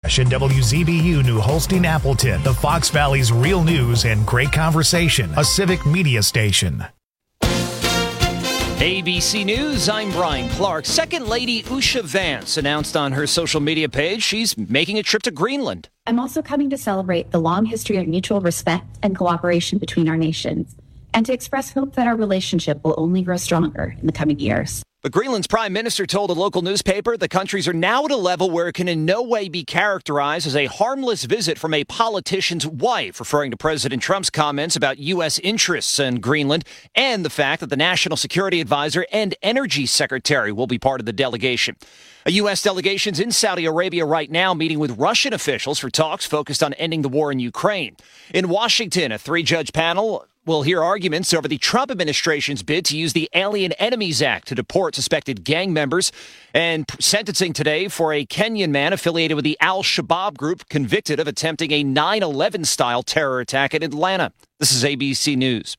And WZBU New Holstein Appleton, the Fox Valley's real news and great conversation, a civic media station. ABC News, I'm Brian Clark. Second Lady Usha Vance announced on her social media page she's making a trip to Greenland. I'm also coming to celebrate the long history of mutual respect and cooperation between our nations, and to express hope that our relationship will only grow stronger in the coming years. But Greenland's prime minister told a local newspaper the countries are now at a level where it can in no way be characterized as a harmless visit from a politician's wife, referring to President Trump's comments about U.S. interests in Greenland and the fact that the National Security Advisor and Energy Secretary will be part of the delegation. A U.S. delegation's in Saudi Arabia right now meeting with Russian officials for talks focused on ending the war in Ukraine. In Washington, a 3-judge panel will hear arguments over the Trump administration's bid to use the Alien Enemies Act to deport suspected gang members, and sentencing today for a Kenyan man affiliated with the Al-Shabaab group convicted of attempting a 9/11-style terror attack in Atlanta. This is ABC News.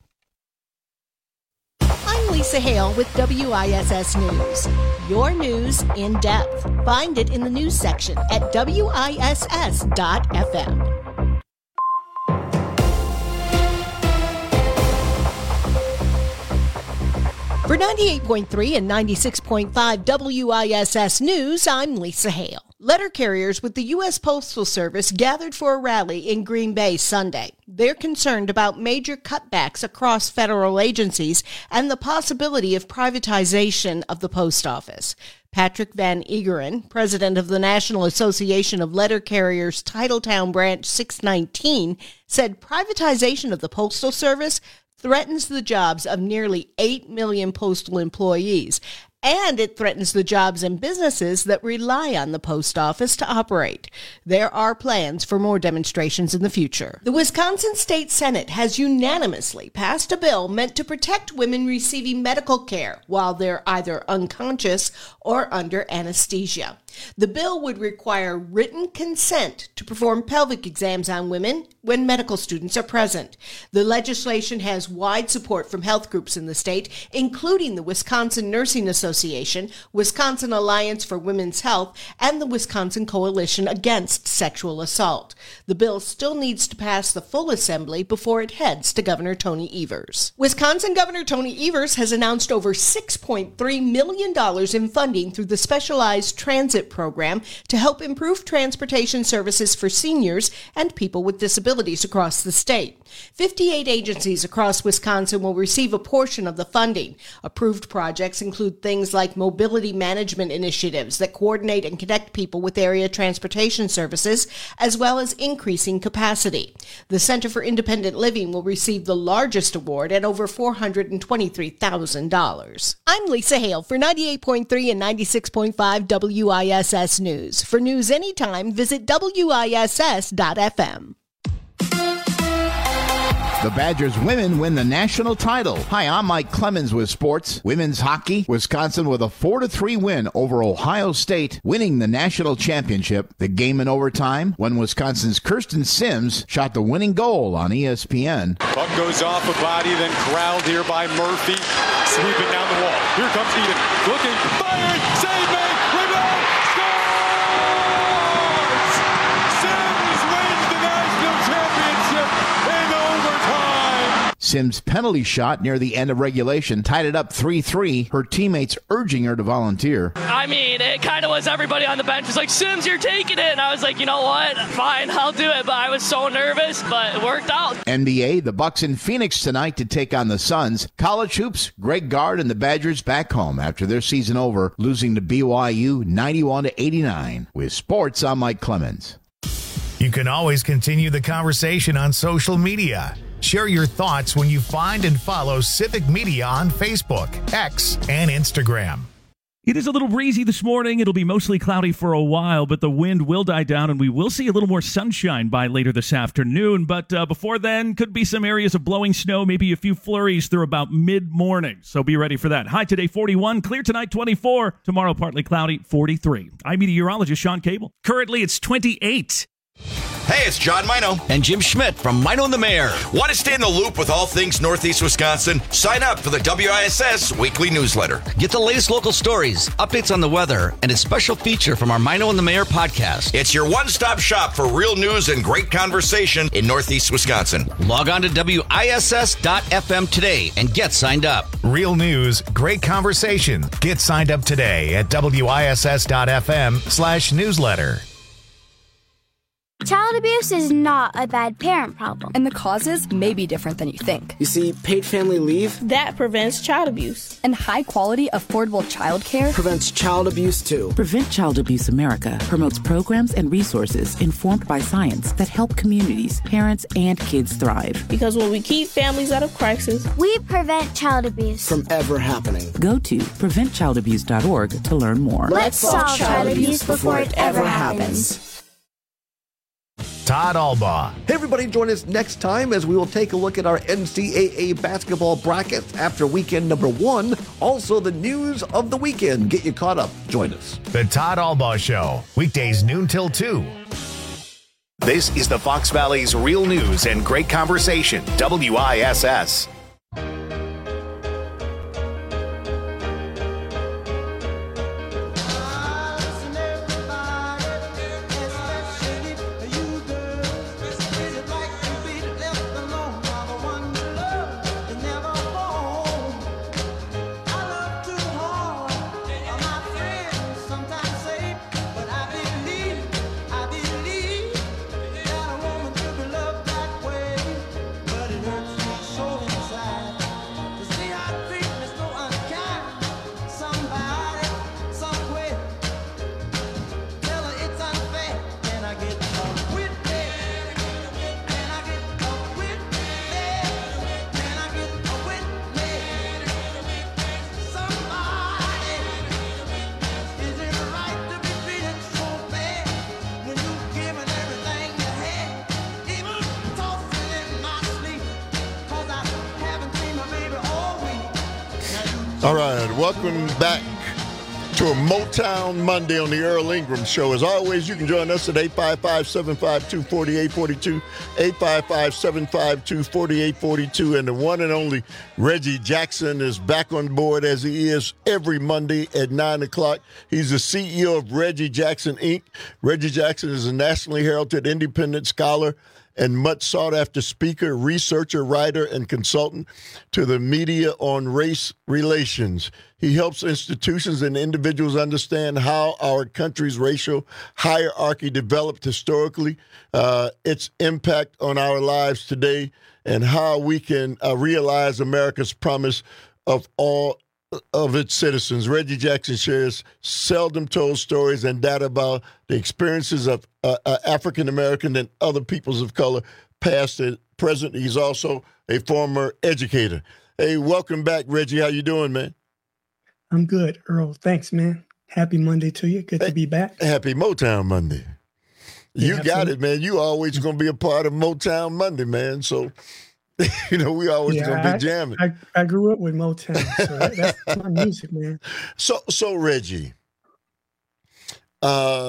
I'm Lisa Hale with WISS News. Your news in depth. Find it in the news section at WISS.FM. For 98.3 and 96.5 WISS News, I'm Lisa Hale. Letter carriers with the U.S. Postal Service gathered for a rally in Green Bay Sunday. They're concerned about major cutbacks across federal agencies and the possibility of privatization of the post office. Patrick Van Egeren, president of the National Association of Letter Carriers Titletown Branch 619, said privatization of the Postal Service threatens the jobs of nearly 8 million postal employees, and it threatens the jobs and businesses that rely on the post office to operate. There are plans for more demonstrations in the future. The Wisconsin State Senate has unanimously passed a bill meant to protect women receiving medical care while they're either unconscious or under anesthesia. The bill would require written consent to perform pelvic exams on women when medical students are present. The legislation has wide support from health groups in the state, including the Wisconsin Nursing Association, Wisconsin Alliance for Women's Health, and the Wisconsin Coalition Against Sexual Assault. The bill still needs to pass the full assembly before it heads to Governor Tony Evers. Wisconsin Governor Tony Evers has announced over $6.3 million in funding through the Specialized Transit Program to help improve transportation services for seniors and people with disabilities across the state. 58 agencies across Wisconsin will receive a portion of the funding. Approved projects include things like mobility management initiatives that coordinate and connect people with area transportation services, as well as increasing capacity. The Center for Independent Living will receive the largest award at over $423,000. I'm Lisa Hale for 98.3 and 96.5 WISS News. For news anytime, visit WISS.FM. The Badgers women win the national title. Hi, I'm Mike Clemens with sports. Women's hockey, Wisconsin with a 4-3 win over Ohio State, winning the national championship. The game in overtime when Wisconsin's Kirsten Sims shot the winning goal on ESPN. Puck goes off a body, then corralled here by Murphy. Sweeping down the wall. Here comes Eden. Looking, fired, save made, rebound, scores! Sims wins the national championship in overtime. Sims' penalty shot near the end of regulation tied it up 3-3, her teammates urging her to volunteer. I mean, it kind of was everybody on the bench was like, Sims, you're taking it. And I was like, you know what? Fine, I'll do it. But I was so nervous, but it worked out. NBA, the Bucks in Phoenix tonight to take on the Suns. College hoops, Greg Gard and the Badgers back home after their season over, losing to BYU 91-89. With sports, I'm Mike Clemens. You can always continue the conversation on social media. Share your thoughts when you find and follow Civic Media on Facebook, X, and Instagram. It is a little breezy this morning. It'll be mostly cloudy for a while, but the wind will die down, and we will see a little more sunshine by later this afternoon. But before then, could be some areas of blowing snow, maybe a few flurries through about mid-morning. So be ready for that. High today, 41. Clear tonight, 24. Tomorrow, partly cloudy, 43. I'm meteorologist Sean Cable. Currently, it's 28. Hey, it's John Mino. And Jim Schmidt from Mino and the Mayor. Want to stay in the loop with all things Northeast Wisconsin? Sign up for the WISS weekly newsletter. Get the latest local stories, updates on the weather, and a special feature from our Mino and the Mayor podcast. It's your one-stop shop for real news and great conversation in Northeast Wisconsin. Log on to WISS.FM today and get signed up. Real news, great conversation. Get signed up today at WISS.FM/newsletter. Child abuse is not a bad parent problem. And the causes may be different than you think. You see, paid family leave that prevents child abuse. And high-quality, affordable child care prevents child abuse, too. Prevent Child Abuse America promotes programs and resources informed by science that help communities, parents, and kids thrive. Because when we keep families out of crisis, we prevent child abuse from ever happening. Go to preventchildabuse.org to learn more. Let's solve child abuse before it ever happens. Todd Albaugh. Hey, everybody, join us next time as we will take a look at our NCAA basketball brackets after weekend number 1. Also, the news of the weekend. Get you caught up. Join us. The Todd Albaugh Show, weekdays noon till 2. This is the Fox Valley's real news and great conversation, WISS. All right, welcome back to a Motown Monday on the Earl Ingram Show. As always, you can join us at 855-752-4842, 855-752-4842, and the one and only Reggie Jackson is back on board as he is every Monday at 9 o'clock. He's the CEO of Reggie Jackson, Inc. Reggie Jackson is a nationally heralded independent scholar and much sought-after speaker, researcher, writer, and consultant to the media on race relations. He helps institutions and individuals understand how our country's racial hierarchy developed historically, its impact on our lives today, and how we can realize America's promise of all of its citizens. Reggie Jackson shares seldom told stories and data about the experiences of African American and other peoples of color, past and present. He's also a former educator. Hey, welcome back, Reggie. How you doing, man? I'm good, Earl. Thanks, man. Happy Monday to you. Good to be back. Happy Motown Monday. You got it, man. You always going to be a part of Motown Monday, man. So, you know, we always going to be jamming. I grew up with Motown, so that's my music, man. So Reggie,